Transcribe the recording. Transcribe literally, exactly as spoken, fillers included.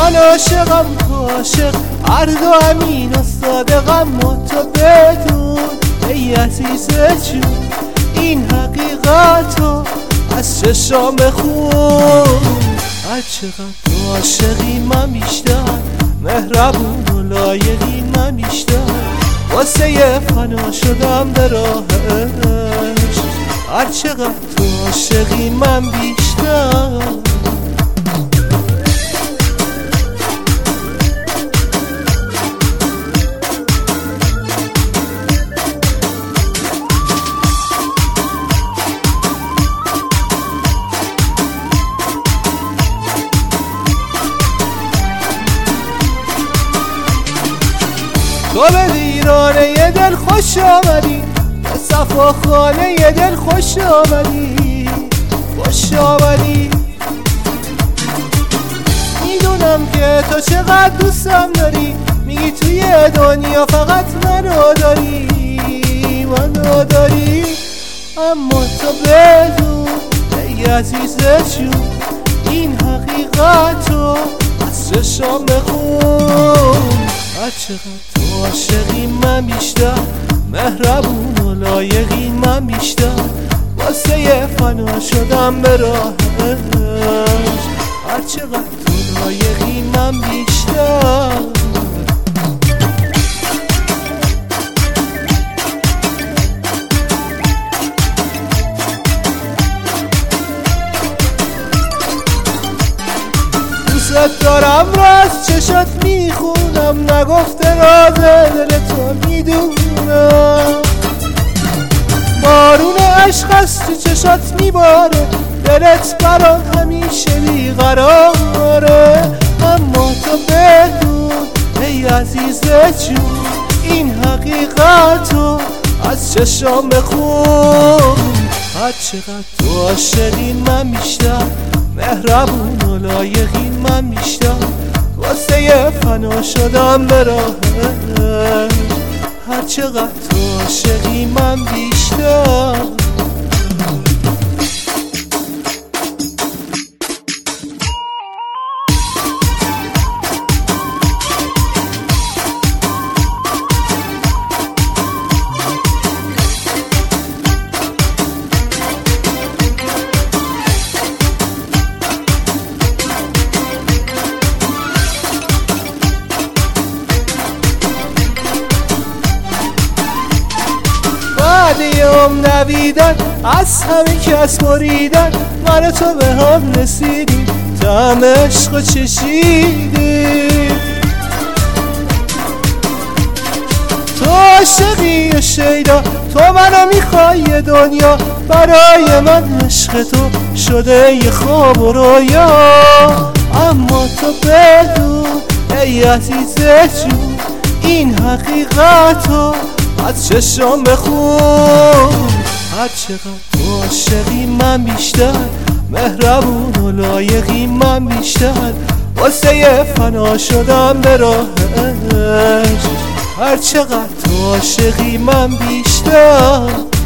من عاشقم تو عاشق، هر دو امین و صادقم و تو بدون ای عزیز جون این حقیقتو از چشام خون. هر چقدر تو عاشقی من بیشتر، مهربون و لایقی من بیشتر، واسه فنا شدم به راه عشق. هر چقدر تو عاشقی من بیشتر. تو به ویرانه ی دل خوش آمدی، به صفا خانه ی دل خوش آمدی، خوش آمدی. میدونم که تو چقدر دوستم داری، میگی توی دنیا فقط منو داری، منو داری. اما تو بدون ای عزیز جون این حقیقتو از چشام بخون. هر چقدر تو عاشقی من بیشتر، مهربون و لایقی من بیشتر، واسه فنا شدم به راه عشق. هر چقدر تو لایقی من بیشتر. دوست دارم رو از چشات میخونم، نگفته راز دل تو میدونم. بارون عشق از تو چشات میباره، دلت برام همیشه بیقراره. اما تو بدون ای عزیز جون این حقیقتو از چشام بخون. هر چقدر تو عاشقی من بیشتر، مهربون و لایقی من بیشتر، واسه فنا شدم به راه عشق. هر چقدر تو عاشقی من بیشتر. بعد یوم نویدن از همه کس بریدن، من تو به هم رسیدیم، طعم عشق چشیدیم. تو عاشقی و شیدا، تو منو میخوای دنیا، برای من عشق تو شده یه خواب و رویا. اما تو بدون ای عزیز جون این حقیقتو از چشام بخون. هر چقدر تو عاشقی من بیشتر، مهربون و لایقی من بیشتر، واسه فنا شدم به راه عشق. هر چقدر تو عاشقی من بیشتر.